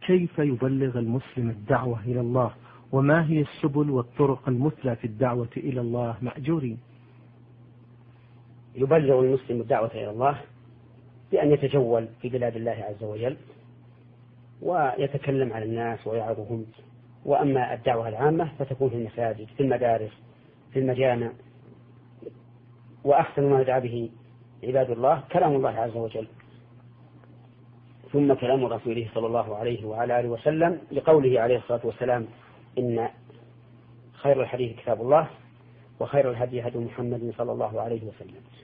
كيف يبلغ المسلم الدعوة إلى الله؟ وما هي السبل والطرق المثلى في الدعوة إلى الله مأجورين؟ يبلغ المسلم الدعوة إلى الله بأن يتجول في بلاد الله عز وجل ويتكلم على الناس ويعظهم. وأما الدعوة العامة فتكون في المساجد، في المدارس، في المجامع. وأحسن ما يدعى به عباد الله كلام الله عز وجل، ثم كلام رسوله صلى الله عليه وعلى آله وسلم، لقوله عليه الصلاة والسلام: إن خير الحديث كتاب الله وخير الهدي هدي محمد صلى الله عليه وسلم.